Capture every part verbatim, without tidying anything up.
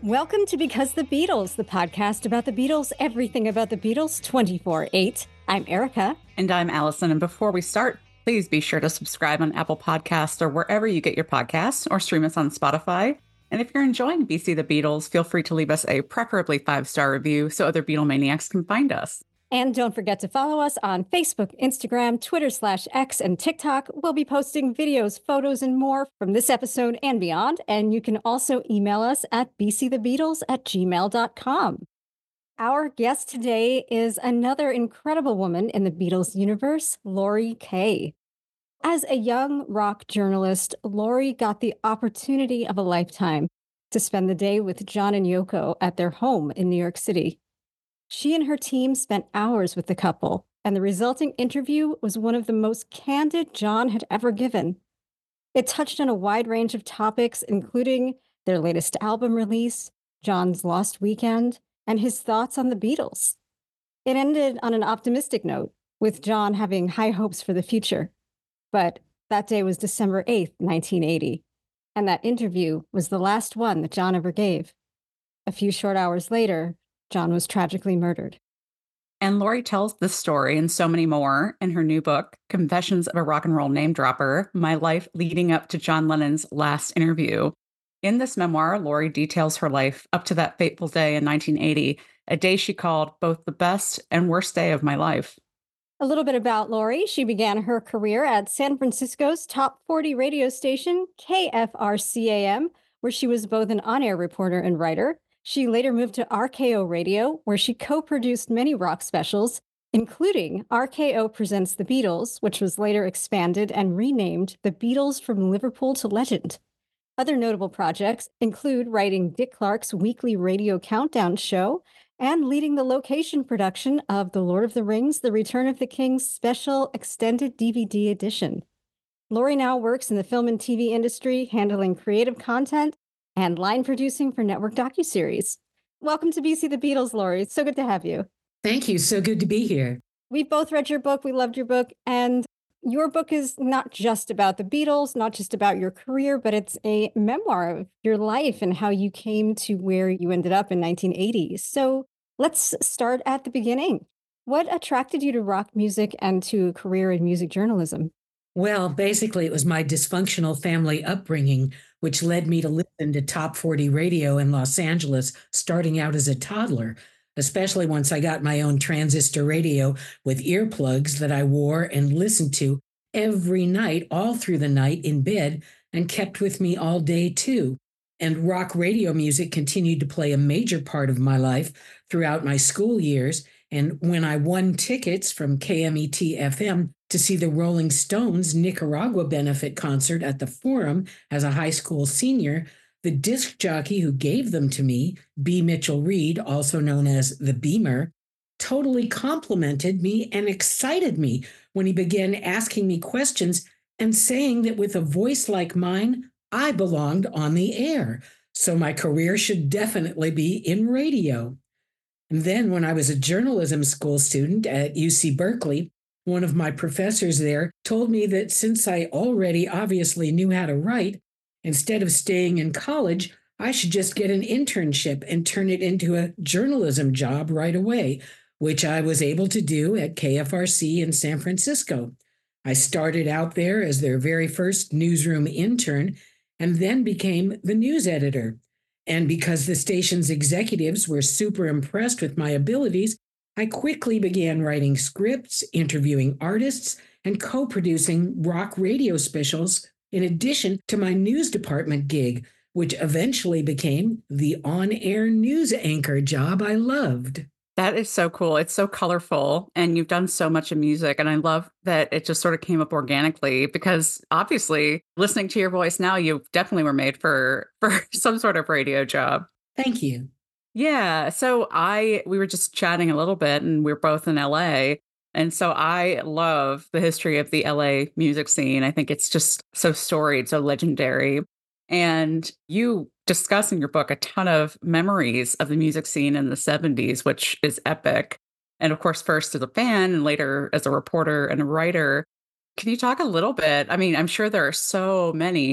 Welcome to Because the Beatles, the podcast about the Beatles, everything about the Beatles, twenty-four eight. I'm Erica. And I'm Allison. And before we start, please be sure to subscribe on Apple Podcasts or wherever you get your podcasts, or stream us on Spotify. And if you're enjoying B C the Beatles, feel free to leave us a preferably five-star review so other Beatlemaniacs can find us. And don't forget to follow us on Facebook, Instagram, Twitter slash X, and TikTok. We'll be posting videos, photos, and more from this episode and beyond. And you can also email us at b c the beatles at gmail dot com. Our guest today is another incredible woman in the Beatles universe, Lori Kaye. As a young rock journalist, Lori got the opportunity of a lifetime to spend the day with John and Yoko at their home in New York City. She and her team spent hours with the couple, and the resulting interview was one of the most candid John had ever given. It touched on a wide range of topics, including their latest album release, John's lost weekend, and his thoughts on the Beatles. It ended on an optimistic note, with John having high hopes for the future. But that day was December eighth, nineteen eighty, and that interview was the last one that John ever gave. A few short hours later, John was tragically murdered. And Lori tells this story and so many more in her new book, Confessions of a Rock and Roll Name Dropper, My Life Leading Up to John Lennon's Last Interview. In this memoir, Lori details her life up to that fateful day in nineteen eighty, a day she called both the best and worst day of my life. A little bit about Lori. She began her career at San Francisco's top forty radio station, K F R C A M, where she was both an on-air reporter and writer. She later moved to R K O Radio, where she co-produced many rock specials, including R K O Presents the Beatles, which was later expanded and renamed The Beatles from Liverpool to Legend. Other notable projects include writing Dick Clark's weekly radio countdown show and leading the location production of The Lord of the Rings, The Return of the King special extended D V D edition. Lori now works in the film and T V industry, handling creative content and line producing for network docuseries. Welcome to B C the Beatles, Lori. It's so good to have you. Thank you. So good to be here. We've both read your book. We loved your book. And your book is not just about the Beatles, not just about your career, but it's a memoir of your life and how you came to where you ended up in nineteen eighty. So let's start at the beginning. What attracted you to rock music and to a career in music journalism? Well, basically, it was my dysfunctional family upbringing, which led me to listen to top forty radio in Los Angeles, starting out as a toddler, especially once I got my own transistor radio with earplugs that I wore and listened to every night, all through the night in bed, and kept with me all day, too. And rock radio music continued to play a major part of my life throughout my school years. And when I won tickets from K M E T F M to see the Rolling Stones Nicaragua benefit concert at the Forum as a high school senior, the disc jockey who gave them to me, B. Mitchell Reed, also known as the Beamer, totally complimented me and excited me when he began asking me questions and saying that with a voice like mine, I belonged on the air. So my career should definitely be in radio. And then when I was a journalism school student at U C Berkeley, one of my professors there told me that since I already obviously knew how to write, instead of staying in college, I should just get an internship and turn it into a journalism job right away, which I was able to do at K F R C in San Francisco. I started out there as their very first newsroom intern and then became the news editor. And because the station's executives were super impressed with my abilities, I quickly began writing scripts, interviewing artists, and co-producing rock radio specials, in addition to my news department gig, which eventually became the on-air news anchor job I loved. That is so cool. It's so colorful, and you've done so much in music. And I love that it just sort of came up organically, because obviously listening to your voice now, you definitely were made for, for some sort of radio job. Thank you. Yeah. So I, we were just chatting a little bit, and we're both in L A. And so I love the history of the L A music scene. I think it's just so storied, so legendary. And you discuss in your book a ton of memories of the music scene in the seventies, which is epic. And of course, first as a fan and later as a reporter and a writer. Can you talk a little bit? I mean, I'm sure there are so many,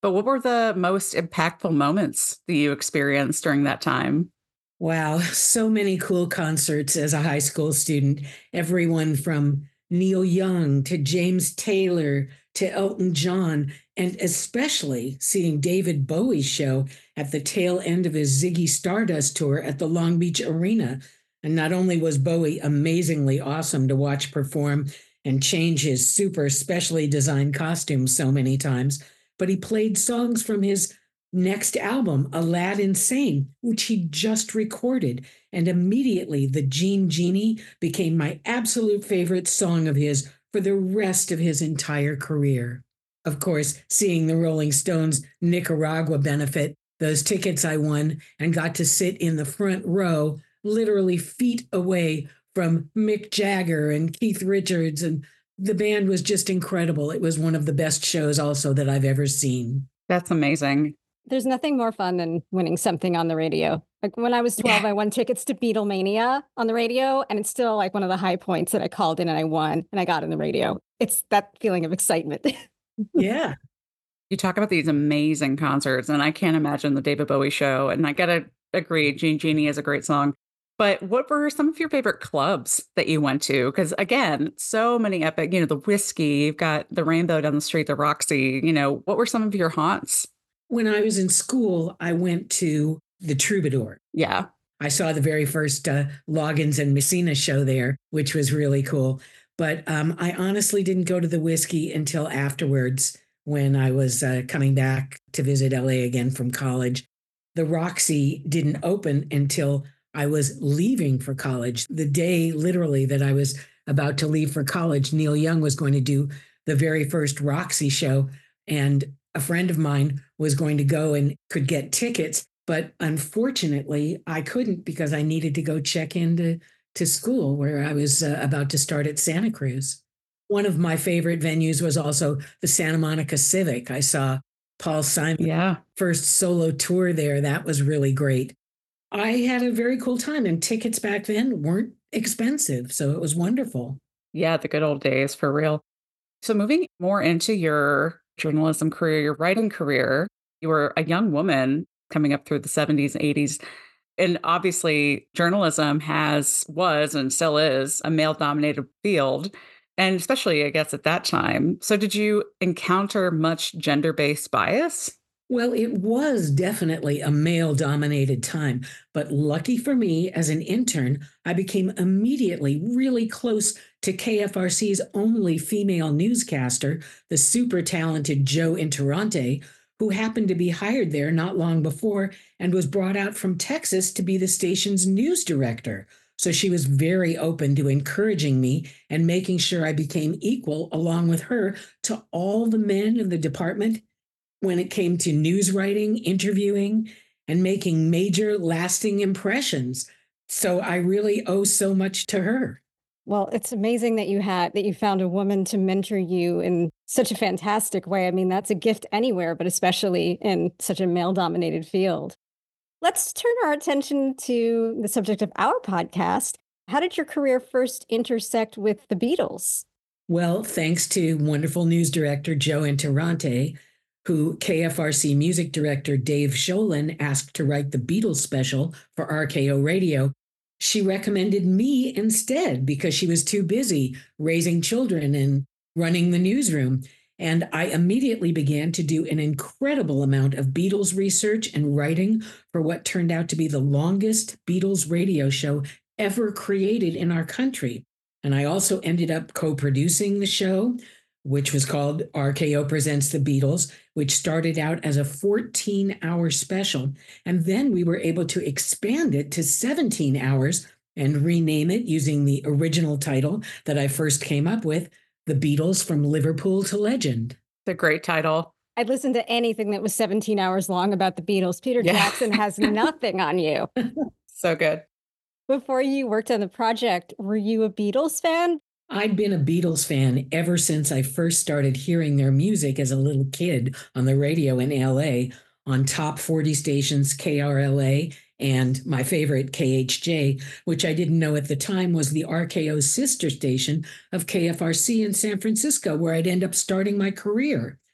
But what were the most impactful moments that you experienced during that time? Wow, so many cool concerts as a high school student. Everyone from Neil Young to James Taylor to Elton John, and especially seeing David Bowie's show at the tail end of his Ziggy Stardust tour at the Long Beach Arena. And not only was Bowie amazingly awesome to watch perform and change his super specially designed costumes so many times, but he played songs from his next album, Aladdin Sane, which he just recorded. And immediately, the Jean Genie became my absolute favorite song of his for the rest of his entire career. Of course, seeing the Rolling Stones Nicaragua benefit, those tickets I won and got to sit in the front row, literally feet away from Mick Jagger and Keith Richards. And the band was just incredible. It was one of the best shows also that I've ever seen. That's amazing. There's nothing more fun than winning something on the radio. Like when I was twelve, I won tickets to Beatlemania on the radio, and it's still like one of the high points that I called in and I won and I got on the radio. It's that feeling of excitement. Yeah. You talk about these amazing concerts, and I can't imagine the David Bowie show. And I gotta agree, Jean Genie is a great song. But what were some of your favorite clubs that you went to? Because again, so many epic, you know, the Whiskey, you've got the Rainbow down the street, the Roxy, you know, what were some of your haunts? When I was in school, I went to the Troubadour. Yeah. I saw the very first uh, Loggins and Messina show there, which was really cool. But um, I honestly didn't go to the Whiskey until afterwards when I was uh, coming back to visit L A again from college. The Roxy didn't open until I was leaving for college. The day, literally, that I was about to leave for college, Neil Young was going to do the very first Roxy show. And a friend of mine was going to go and could get tickets. But unfortunately, I couldn't because I needed to go check into to school where I was uh, about to start at Santa Cruz. One of my favorite venues was also the Santa Monica Civic. I saw Paul Simon's Yeah. first solo tour there. That was really great. I had a very cool time, and tickets back then weren't expensive, so it was wonderful. Yeah, the good old days for real. So moving more into your journalism career, your writing career, you were a young woman coming up through the seventies and eighties. And obviously, journalism has, was, and still is a male dominated field. And especially, I guess, at that time. So, did you encounter much gender based bias? Well, it was definitely a male dominated time, but lucky for me, as an intern, I became immediately really close to K F R C's only female newscaster, the super talented Jo Interrante, who happened to be hired there not long before and was brought out from Texas to be the station's news director. So she was very open to encouraging me and making sure I became equal along with her to all the men in the department when it came to news writing, interviewing, and making major lasting impressions. So I really owe so much to her. Well, it's amazing that you had that you found a woman to mentor you in such a fantastic way. I mean, that's a gift anywhere, but especially in such a male-dominated field. Let's turn our attention to the subject of our podcast. How did your career first intersect with the Beatles? Well, thanks to wonderful news director Jo Interrante, who K F R C music director Dave Sholin asked to write the Beatles special for R K O Radio. She recommended me instead because she was too busy raising children and running the newsroom. And I immediately began to do an incredible amount of Beatles research and writing for what turned out to be the longest Beatles radio show ever created in our country. And I also ended up co-producing the show, which was called R K O Presents the Beatles, which started out as a fourteen hour special. And then we were able to expand it to seventeen hours and rename it using the original title that I first came up with, The Beatles from Liverpool to Legend. It's a great title. I'd listen to anything that was seventeen hours long about the Beatles. Peter Yeah. Jackson has nothing on you. So good. Before you worked on the project, were you a Beatles fan? I'd been a Beatles fan ever since I first started hearing their music as a little kid on the radio in L A on top forty stations, K R L A, and my favorite, K H J, which I didn't know at the time was the R K O sister station of K F R C in San Francisco, where I'd end up starting my career.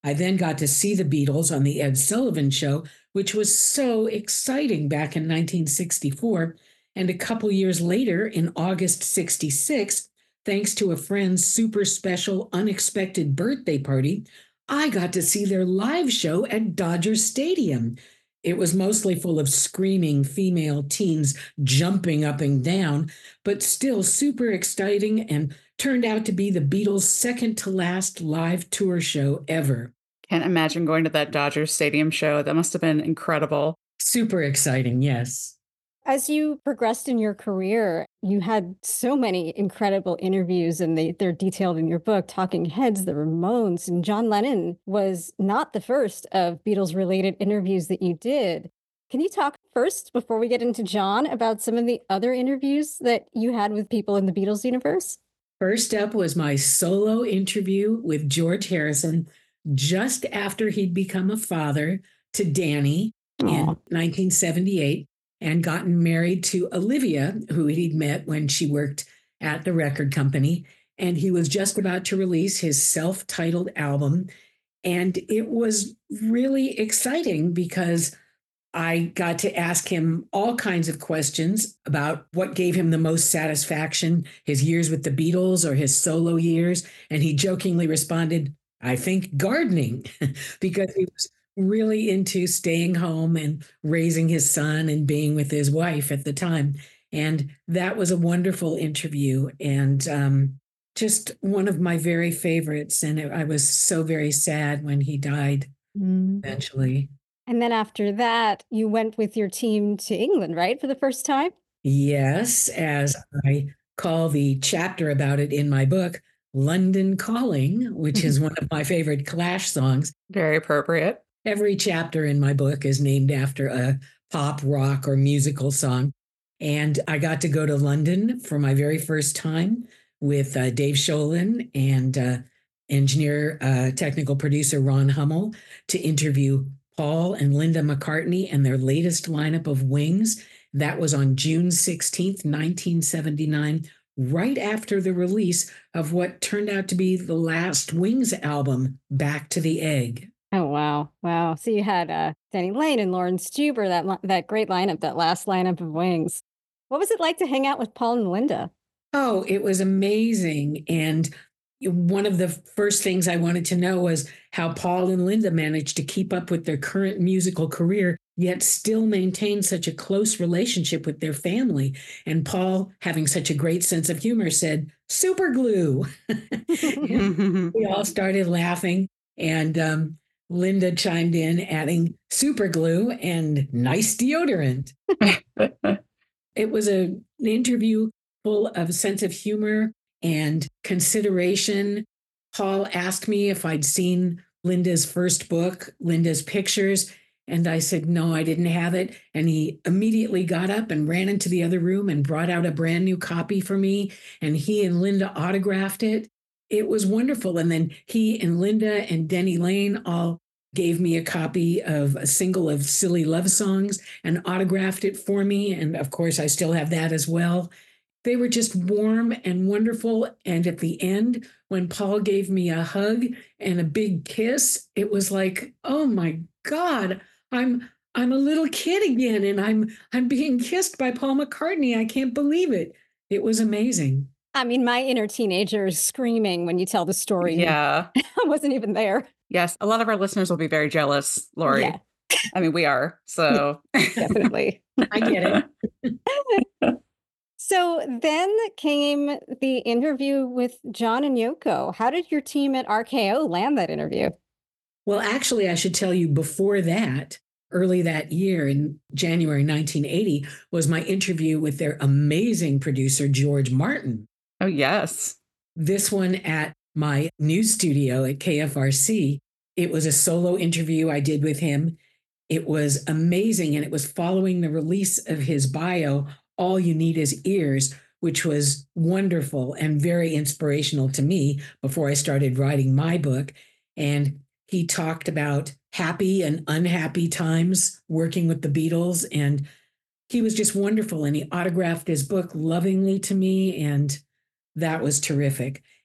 I then got to see the Beatles on the Ed Sullivan Show, which was so exciting back in nineteen sixty-four. And a couple years later, in August sixty-six, thanks to a friend's super special, unexpected birthday party, I got to see their live show at Dodger Stadium. It was mostly full of screaming female teens jumping up and down, but still super exciting, and turned out to be the Beatles' second to last live tour show ever. Can't imagine going to that Dodgers Stadium show. That must have been incredible. Super exciting, yes. As you progressed in your career, you had so many incredible interviews, and they, they're detailed in your book. Talking Heads, the Ramones, and John Lennon was not the first of Beatles-related interviews that you did. Can you talk first, before we get into John, about some of the other interviews that you had with people in the Beatles universe? First up was my solo interview with George Harrison just after he'd become a father to Danny Aww. In nineteen seventy-eight. And gotten married to Olivia, who he'd met when she worked at the record company. And he was just about to release his self-titled album. And it was really exciting because I got to ask him all kinds of questions about what gave him the most satisfaction, his years with the Beatles or his solo years. And he jokingly responded, I think gardening, because he was really into staying home and raising his son and being with his wife at the time. And that was a wonderful interview, and um, just one of my very favorites. And it, I was so very sad when he died mm. eventually. And then after that, you went with your team to England, right? For the first time? Yes, as I call the chapter about it in my book, London Calling, which is one of my favorite Clash songs. Very appropriate. Every chapter in my book is named after a pop, rock, or musical song. And I got to go to London for my very first time with uh, Dave Sholin and uh, engineer, uh, technical producer Ron Hummel to interview Paul and Linda McCartney and their latest lineup of Wings. That was on June sixteenth, nineteen seventy-nine, right after the release of what turned out to be the last Wings album, Back to the Egg. Oh, wow. Wow. So you had uh, Denny Laine and Lawrence Juber, that li- that great lineup, that last lineup of Wings. What was it like to hang out with Paul and Linda? Oh, it was amazing. And one of the first things I wanted to know was how Paul and Linda managed to keep up with their current musical career, yet still maintain such a close relationship with their family. And Paul, having such a great sense of humor, said, super glue. We all started laughing. And um, Linda chimed in, adding super glue and nice deodorant. It was a, an interview full of a sense of humor and consideration. Paul asked me if I'd seen Linda's first book, Linda's Pictures, and I said, no, I didn't have it. And he immediately got up and ran into the other room and brought out a brand new copy for me. And he and Linda autographed it. It was wonderful. And then he and Linda and Denny Laine all gave me a copy of a single of Silly Love Songs and autographed it for me. And of course, I still have that as well. They were just warm and wonderful. And at the end, when Paul gave me a hug and a big kiss, it was like, oh my God, I'm I'm a little kid again, and I'm I'm being kissed by Paul McCartney. I can't believe it. It was amazing. I mean, my inner teenager is screaming when you tell the story. Yeah. I wasn't even there. Yes. A lot of our listeners will be very jealous, Lori. Yeah. I mean, we are. So definitely. I get it. So then came the interview with John and Yoko. How did your team at R K O land that interview? Well, actually, I should tell you before that, early that year in January nineteen eighty, was my interview with their amazing producer, George Martin. Oh, yes. This one at my news studio at K F R C. It was a solo interview I did with him. It was amazing. And it was following the release of his bio, All You Need Is Ears, which was wonderful and very inspirational to me before I started writing my book. And he talked about happy and unhappy times working with the Beatles. And he was just wonderful. And he autographed his book lovingly to me. And that was terrific.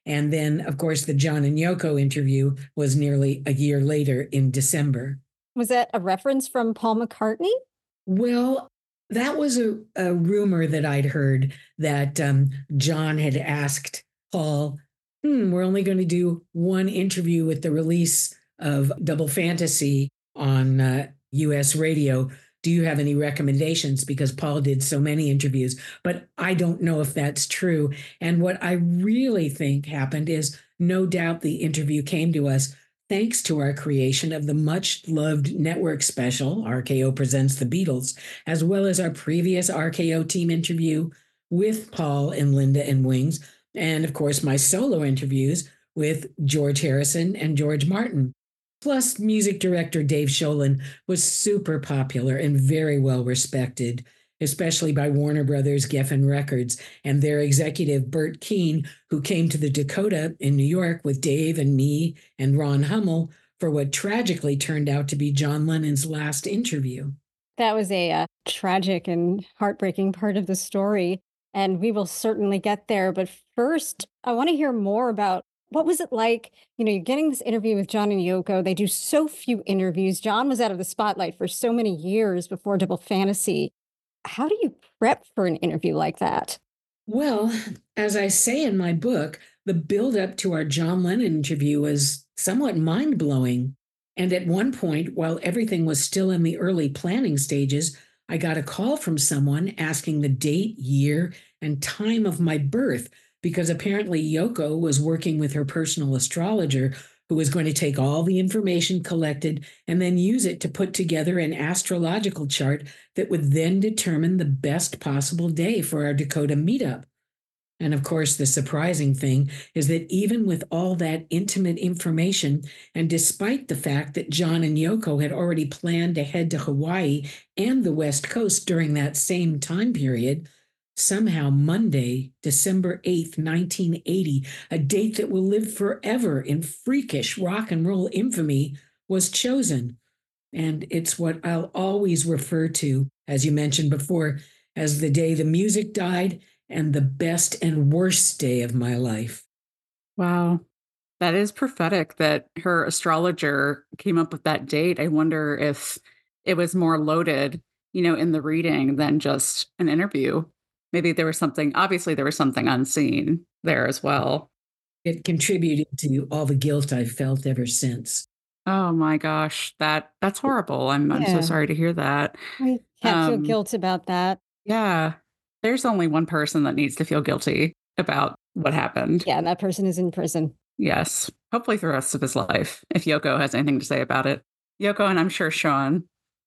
And then, of course, the John and Yoko interview was nearly a year later in December. Was that a reference from Paul McCartney? Well, that was a, a rumor that I'd heard that um, John had asked Paul, hmm, we're only going to do one interview with the release of Double Fantasy on uh, U S radio. Do you have any recommendations? Because Paul did so many interviews, but I don't know if that's true. And what I really think happened is no doubt the interview came to us thanks to our creation of the much loved network special, R K O Presents the Beatles, as well as our previous R K O team interview with Paul and Linda and Wings, and of course my solo interviews with George Harrison and George Martin. Plus, music director Dave Sholin was super popular and very well respected, especially by Warner Brothers Geffen Records and their executive Bert Keane, who came to the Dakota in New York with Dave and me and Ron Hummel for what tragically turned out to be John Lennon's last interview. That was a uh, tragic and heartbreaking part of the story, and we will certainly get there. But first, I want to hear more about what was it like? You know, you're getting this interview with John and Yoko. They do so few interviews. John was out of the spotlight for so many years before Double Fantasy. How do you prep for an interview like that? Well, as I say in my book, the build-up to our John Lennon interview was somewhat mind-blowing. And at one point, while everything was still in the early planning stages, I got a call from someone asking the date, year, and time of my birth, because apparently Yoko was working with her personal astrologer, who was going to take all the information collected and then use it to put together an astrological chart that would then determine the best possible day for our Dakota meetup. And of course, the surprising thing is that even with all that intimate information, and despite the fact that John and Yoko had already planned to head to Hawaii and the West Coast during that same time period, somehow Monday, December eighth, nineteen eighty, a date that will live forever in freakish rock and roll infamy, was chosen. And it's what I'll always refer to, as you mentioned before, as the day the music died and the best and worst day of my life. Wow. That is prophetic that her astrologer came up with that date. I wonder if it was more loaded, you know, in the reading than just an interview. Maybe there was something, obviously, there was something unseen there as well. It contributed to all the guilt I've felt ever since. Oh my gosh, that that's horrible. I'm I'm so Yeah. sorry to hear that. We can't feel Um, guilt about that. yeah, there's only one person that needs to feel guilty about what happened. Yeah, and that person is in prison. Yes, hopefully for the rest of his life, if Yoko has anything to say about it. Yoko and I'm sure Sean.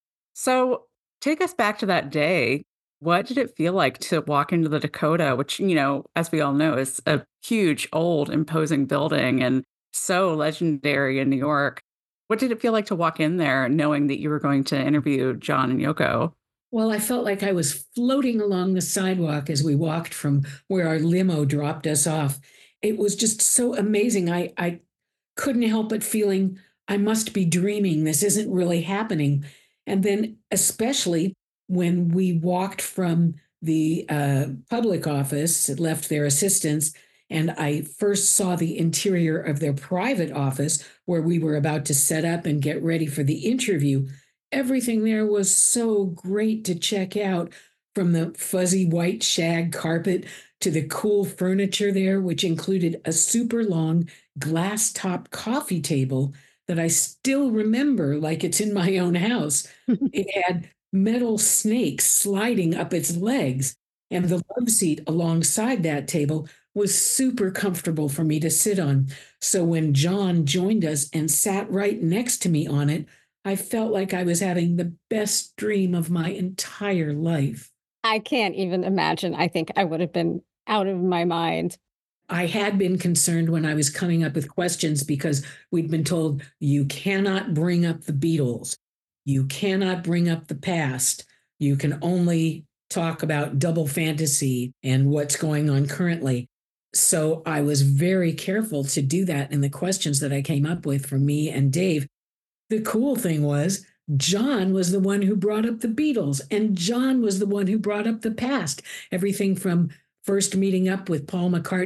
So take us back to that day. What did it feel like to walk into the Dakota, which, you know, as we all know, is a huge, old, imposing building and so legendary in New York? What did it feel like to walk in there knowing that you were going to interview John and Yoko? Well, I felt like I was floating along the sidewalk as we walked from where our limo dropped us off. It was just so amazing. I, I couldn't help but feeling I must be dreaming. This isn't really happening. And then, especially when we walked from the uh, public office, left their assistants, and I first saw the interior of their private office where we were about to set up and get ready for the interview. Everything there was so great to check out, from the fuzzy white shag carpet to the cool furniture there, which included a super long glass top coffee table that I still remember like it's in my own house. It had metal snakes sliding up its legs, and the love seat alongside that table was super comfortable for me to sit on. So when John joined us and sat right next to me on it, I felt like I was having the best dream of my entire life. I can't even imagine. I think I would have been out of my mind. I had been concerned when I was coming up with questions because we'd been told you cannot bring up the Beatles. You cannot bring up the past. You can only talk about Double Fantasy and what's going on currently. So I was very careful to do that in the questions that I came up with for me and Dave. The cool thing was John was the one who brought up the Beatles, and John was the one who brought up the past. Everything from first meeting up with Paul McCartney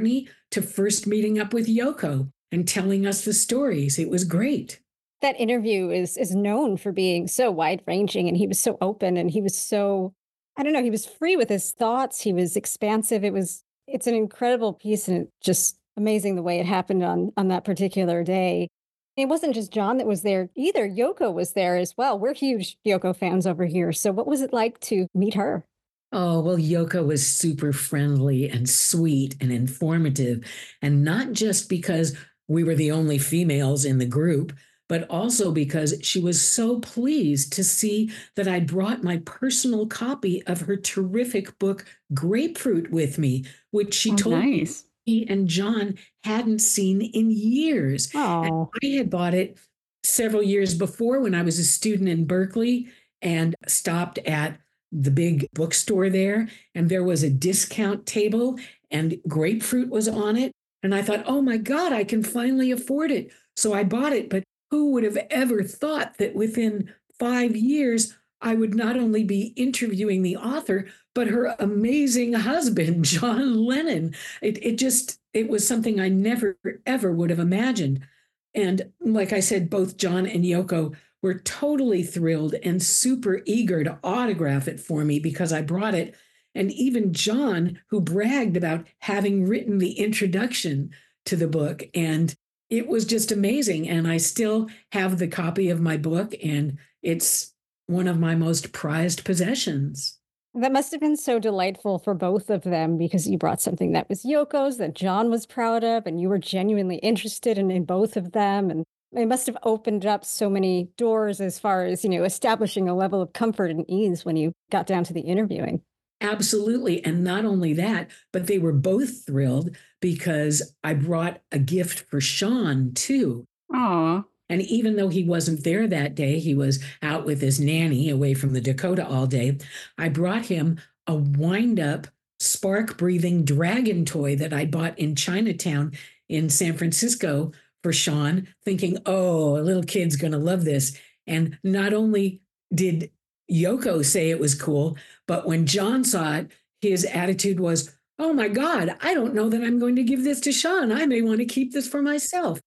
to first meeting up with Yoko and telling us the stories. It was great. That interview is is known for being so wide-ranging, and he was so open, and he was so I don't know, he was free with his thoughts, he was expansive. It was it's an incredible piece, and it's just amazing the way it happened on on that particular day. It wasn't just John that was there either. Yoko was there as well. We're huge Yoko fans over here. So what was it like to meet her? Oh, well, Yoko was super friendly and sweet and informative. And not just because we were the only females in the group, but also because she was so pleased to see that I brought my personal copy of her terrific book, Grapefruit, with me, which she Oh, told me nice. he and John hadn't seen in years. And Oh, I had bought it several years before when I was a student in Berkeley and stopped at the big bookstore there. And there was a discount table and Grapefruit was on it. And I thought, oh my God, I can finally afford it. So I bought it. But who would have ever thought that within five years, I would not only be interviewing the author, but her amazing husband, John Lennon. It, it just, it was something I never, ever would have imagined. And like I said, both John and Yoko were totally thrilled and super eager to autograph it for me because I brought it. And even John, who bragged about having written the introduction to the book. And it was just amazing. And I still have the copy of my book, and it's one of my most prized possessions. that must have been so delightful for both of them because you brought something that was Yoko's, that John was proud of, and you were genuinely interested in, in both of them. And it must have opened up so many doors as far as, you know, establishing a level of comfort and ease when you got down to the interviewing. Absolutely. And not only that, but they were both thrilled because I brought a gift for Sean too. Oh, And even though he wasn't there that day, he was out with his nanny away from the Dakota all day. I brought him a wind up, spark breathing dragon toy that I bought in Chinatown in San Francisco for Sean, thinking, oh, a little kid's going to love this. And not only did Yoko say it was cool, but when John saw it, his attitude was, oh my God, I don't know that I'm going to give this to Sean. I may want to keep this for myself.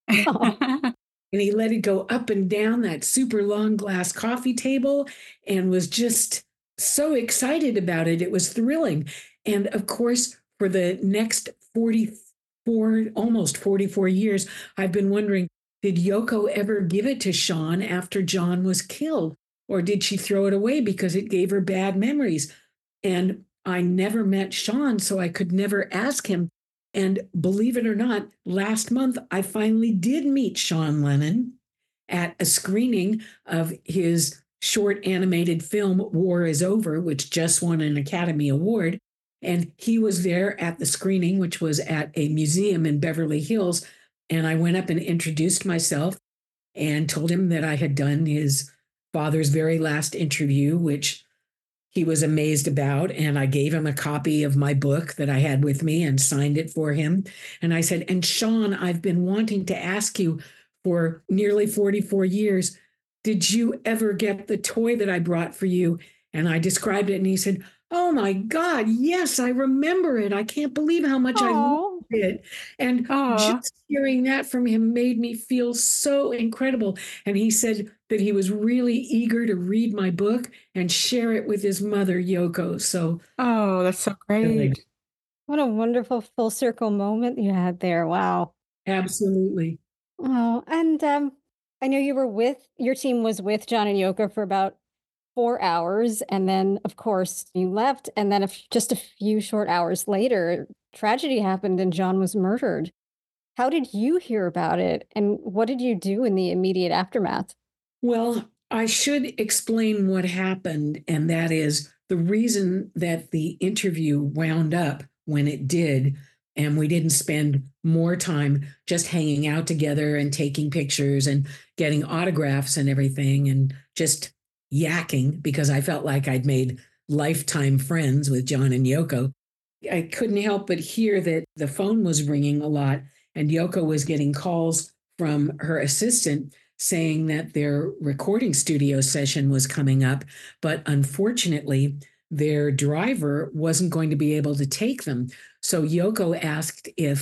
And he let it go up and down that super long glass coffee table and was just so excited about it. It was thrilling. And of course, for the next forty-four, almost forty-four years, I've been wondering, did Yoko ever give it to Sean after John was killed? Or did she throw it away because it gave her bad memories? And I never met Sean, so I could never ask him. And believe it or not, last month, I finally did meet Sean Lennon at a screening of his short animated film, War is Over, which just won an Academy Award. And he was there at the screening, which was at a museum in Beverly Hills. And I went up and introduced myself and told him that I had done his father's very last interview, which he was amazed about. And I gave him a copy of my book that I had with me and signed it for him. And I said, and Sean, I've been wanting to ask you for nearly forty-four years, did you ever get the toy that I brought for you? And I described it and he said, oh my God, yes, I remember it. I can't believe how much I Oh, loved it. And oh, just hearing that from him made me feel so incredible. And he said that he was really eager to read my book and share it with his mother, Yoko. So oh, that's so really, great. what a wonderful full circle moment you had there. Wow. absolutely. Oh, and um, I know you were with your team was with John and Yoko for about four hours, and then of course you left, and then a f- just a few short hours later, tragedy happened and John was murdered. How did you hear about it, and what did you do in the immediate aftermath? Well, I should explain what happened, and that is the reason that the interview wound up when it did, and we didn't spend more time just hanging out together and taking pictures and getting autographs and everything and just yakking because I felt like I'd made lifetime friends with John and Yoko. I couldn't help but hear that the phone was ringing a lot, and Yoko was getting calls from her assistant saying that their recording studio session was coming up, but unfortunately, their driver wasn't going to be able to take them. So Yoko asked if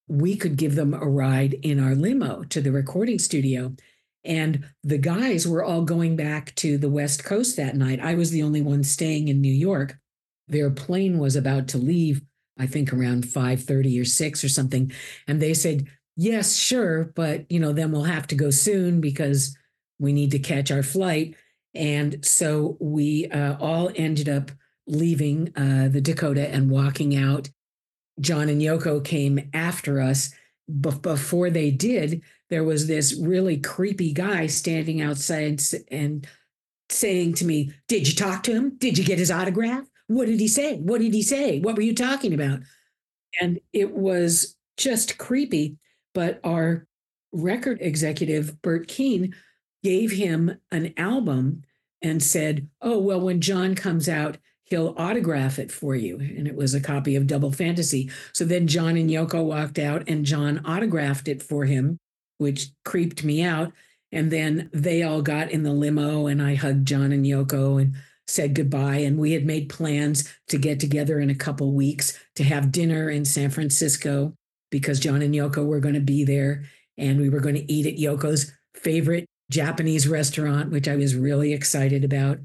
we could give them a ride in our limo to the recording studio. And the guys were all going back to the West Coast that night. I was the only one staying in New York. Their plane was about to leave, I think around five thirty or six or something. And they said, yes, sure, but you know, then we'll have to go soon because we need to catch our flight. And so we uh, all ended up leaving uh, the Dakota and walking out. John and Yoko came after us. But before they did, there was this really creepy guy standing outside and saying to me, did you talk to him? Did you get his autograph? What did he say? What did he say? What were you talking about? And it was just creepy. But our record executive, Bert Keane, gave him an album and said, oh, well, when John comes out, he'll autograph it for you. And it was a copy of Double Fantasy. So then John and Yoko walked out and John autographed it for him, which creeped me out. And then they all got in the limo and I hugged John and Yoko and said goodbye. And we had made plans to get together in a couple weeks to have dinner in San Francisco because John and Yoko were going to be there. And we were going to eat at Yoko's favorite Japanese restaurant, which I was really excited about.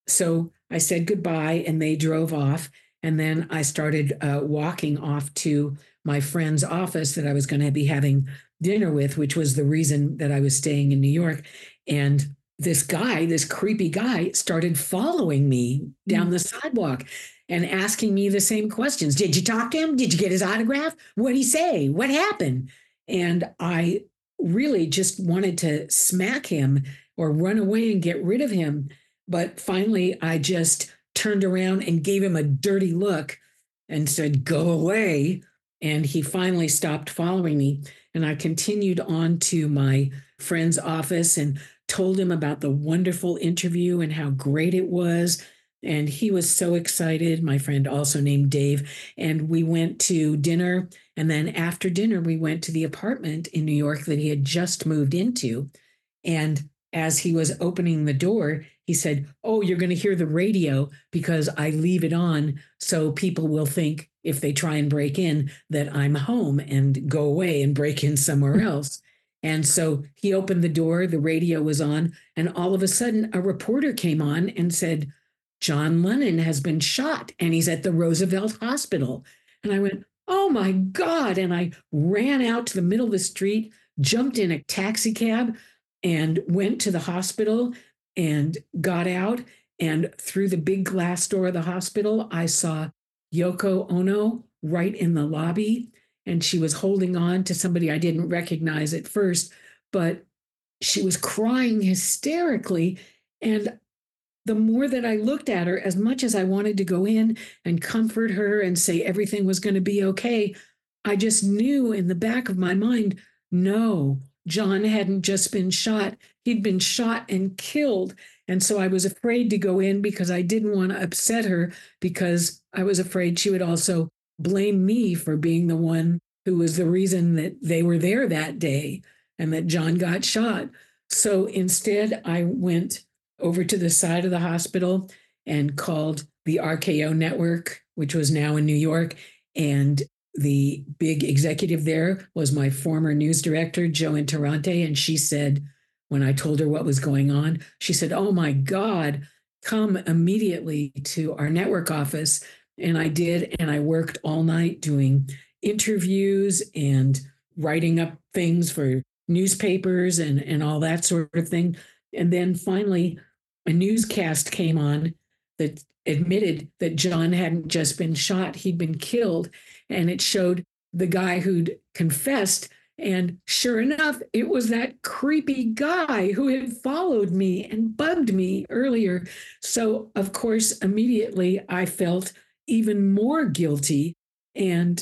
So I said goodbye and they drove off. And then I started uh, walking off to my friend's office that I was going to be having dinner with, which was the reason that I was staying in New York. And this guy, this creepy guy, started following me down the sidewalk and asking me the same questions. Did you talk to him? Did you get his autograph? What did he say? What happened? And I really just wanted to smack him or run away and get rid of him. But finally, I just turned around and gave him a dirty look and said, go away. And he finally stopped following me. And I continued on to my friend's office and told him about the wonderful interview and how great it was. And he was so excited. My friend, also named Dave. And we went to dinner. And then after dinner, we went to the apartment in New York that he had just moved into. And as he was opening the door, he said, oh, you're going to hear the radio because I leave it on so people will think if they try and break in that I'm home and go away and break in somewhere else. And so he opened the door, the radio was on, and all of a sudden a reporter came on and said, John Lennon has been shot and he's at the Roosevelt Hospital. And I went, oh my God. And I ran out to the middle of the street, jumped in a taxi cab and went to the hospital and got out. And through the big glass door of the hospital, I saw Yoko Ono right in the lobby. And she was holding on to somebody I didn't recognize at first, but she was crying hysterically. And the more that I looked at her, as much as I wanted to go in and comfort her and say everything was going to be okay, I just knew in the back of my mind, no, John hadn't just been shot. He'd been shot and killed. And so I was afraid to go in because I didn't want to upset her, because I was afraid she would also blame me for being the one who was the reason that they were there that day and that John got shot. So instead, I went over to the side of the hospital and called the R K O network, which was now in New York. And the big executive there was my former news director, Jo Interrante. And she said, when I told her what was going on, she said, oh my God, come immediately to our network office. And I did. And I worked all night doing interviews and writing up things for newspapers and, and all that sort of thing. And then finally, a newscast came on that admitted that John hadn't just been shot, he'd been killed. And it showed the guy who'd confessed. And sure enough, it was that creepy guy who had followed me and bugged me earlier. So, of course, immediately I felt even more guilty. And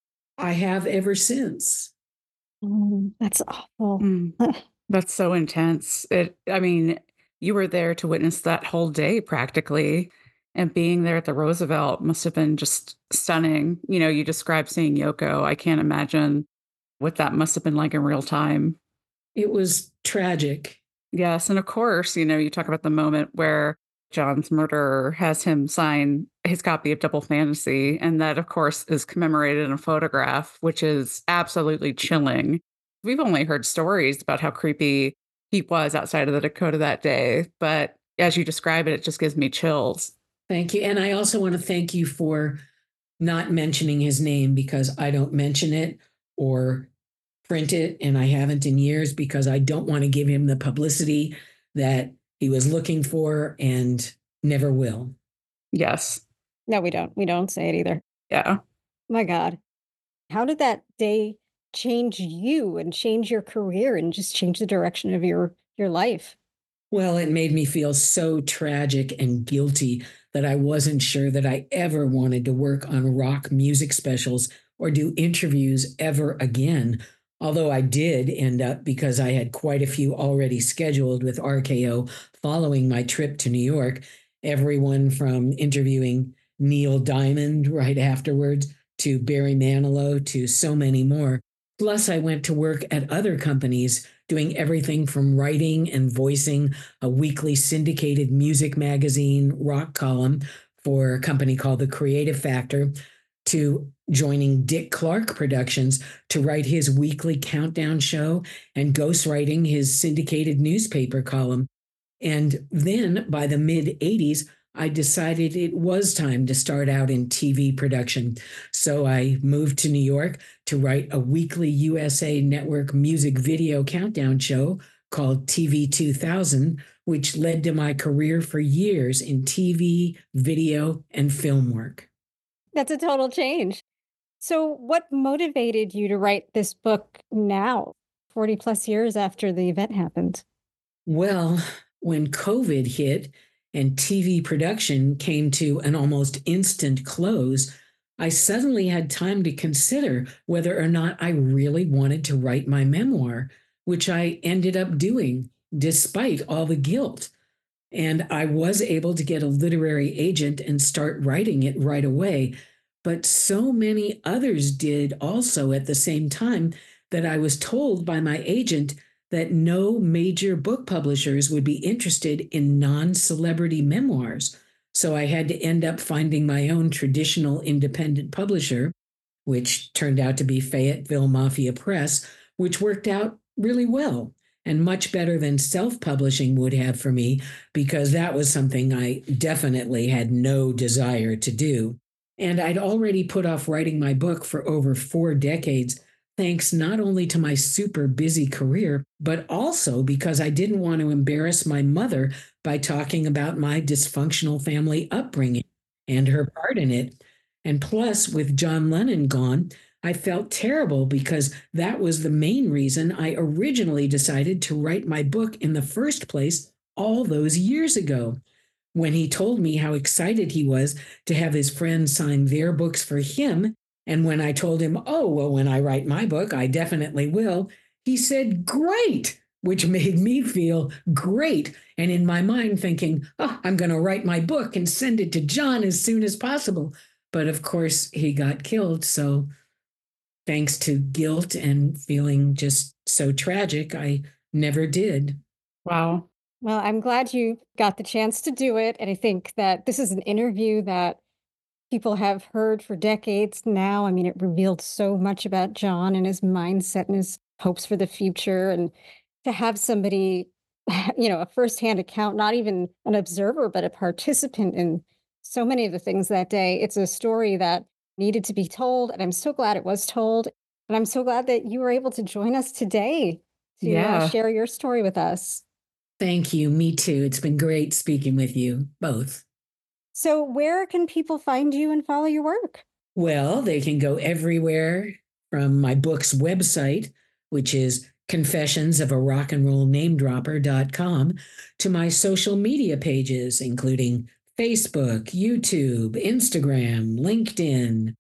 I have ever since. Oh, that's awful. Mm, that's so intense. It, I mean, you were there to witness that whole day practically. And being there at the Roosevelt must have been just stunning. You know, you described seeing Yoko. I can't imagine what that must have been like in real time. It was tragic. Yes. And of course, you know, you talk about the moment where John's murderer has him sign his copy of Double Fantasy. And that, of course, is commemorated in a photograph, which is absolutely chilling. We've only heard stories about how creepy he was outside of the Dakota that day. But as you describe it, it just gives me chills. Thank you. And I also want to thank you for not mentioning his name, because I don't mention it or print it, and I haven't in years, because I don't want to give him the publicity that he was looking for and never will. Yes. No, we don't. We don't say it either. Yeah. My God. How did that day change you and change your career and just change the direction of your your life? Well, it made me feel so tragic and guilty that I wasn't sure that I ever wanted to work on rock music specials or do interviews ever again. Although I did end up, because I had quite a few already scheduled with R K O following my trip to New York, everyone from interviewing Neil Diamond right afterwards to Barry Manilow to so many more. Plus, I went to work at other companies doing everything from writing and voicing a weekly syndicated music magazine rock column for a company called The Creative Factor, to joining Dick Clark Productions to write his weekly countdown show and ghostwriting his syndicated newspaper column. And then by the mid eighties, I decided it was time to start out in T V production. So I moved to New York to write a weekly U S A Network music video countdown show called T V two thousand, which led to my career for years in T V, video, and film work. That's a total change. So, what motivated you to write this book now, forty plus years after the event happened? Well, when COVID hit and T V production came to an almost instant close, I suddenly had time to consider whether or not I really wanted to write my memoir, which I ended up doing despite all the guilt. And I was able to get a literary agent and start writing it right away. But so many others did also at the same time that I was told by my agent that no major book publishers would be interested in non-celebrity memoirs. So I had to end up finding my own traditional independent publisher, which turned out to be Fayetteville Mafia Press, which worked out really well and much better than self-publishing would have for me, because that was something I definitely had no desire to do. And I'd already put off writing my book for over four decades, thanks not only to my super busy career, but also because I didn't want to embarrass my mother by talking about my dysfunctional family upbringing and her part in it. And plus, with John Lennon gone, I felt terrible because that was the main reason I originally decided to write my book in the first place all those years ago. When he told me how excited he was to have his friends sign their books for him, and when I told him, oh, well, when I write my book, I definitely will, he said, great, which made me feel great. And in my mind thinking, oh, I'm going to write my book and send it to John as soon as possible. But of course, he got killed. So thanks to guilt and feeling just so tragic, I never did. Wow. Well, I'm glad you got the chance to do it. And I think that this is an interview that people have heard for decades now. I mean, it revealed so much about John and his mindset and his hopes for the future. And to have somebody, you know, a firsthand account, not even an observer, but a participant in so many of the things that day, it's a story that needed to be told. And I'm so glad it was told. And I'm so glad that you were able to join us today to uh, Yeah. share your story with us. Thank you. Me too. It's been great speaking with you both. So, where can people find you and follow your work? Well, they can go everywhere from my book's website, which is confessions of a rock and roll name dropper dot com, to my social media pages, including Facebook, YouTube, Instagram, LinkedIn,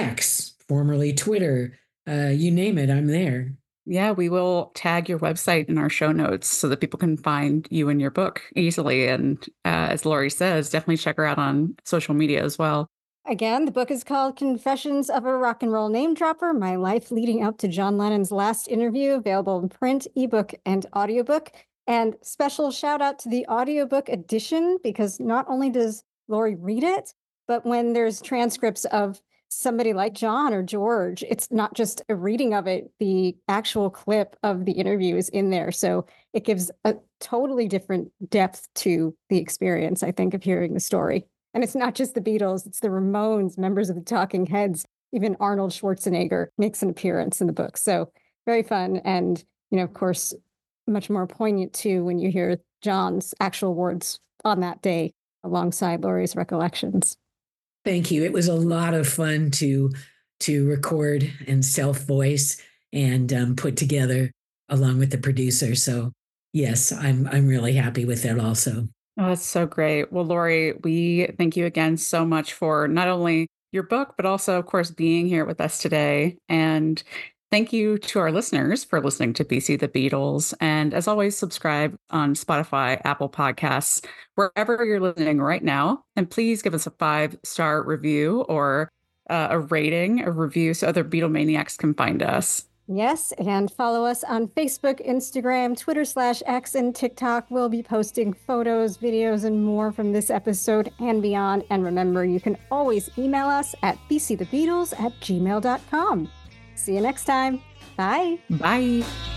X, formerly Twitter. Uh, you name it, I'm there. Yeah, we will tag your website in our show notes so that people can find you and your book easily. And uh, as Lori says, definitely check her out on social media as well. Again, the book is called Confessions of a Rock and Roll Name Dropper, My Life Leading Up to John Lennon's Last Interview, available in print, ebook, and audiobook. And special shout out to the audiobook edition, because not only does Lori read it, but when there's transcripts of somebody like John or George, it's not just a reading of it, the actual clip of the interview is in there. So it gives a totally different depth to the experience, I think, of hearing the story. And it's not just the Beatles, it's the Ramones, members of the Talking Heads, even Arnold Schwarzenegger makes an appearance in the book. So very fun. And, you know, of course, much more poignant too when you hear John's actual words on that day alongside Lori's recollections. Thank you. It was a lot of fun to to record and self-voice and um, put together along with the producer. So yes, I'm I'm really happy with that also. Oh, that's so great. Well, Lori, we thank you again so much for not only your book, but also, of course, being here with us today. And thank you to our listeners for listening to B C The Beatles. And as always, subscribe on Spotify, Apple Podcasts, wherever you're listening right now. And please give us a five-star review or uh, a rating, a review, so other Beatlemaniacs can find us. Yes, and follow us on Facebook, Instagram, Twitter slash X, and TikTok. We'll be posting photos, videos, and more from this episode and beyond. And remember, you can always email us at b c the beatles at gmail dot com. See you next time. Bye. Bye.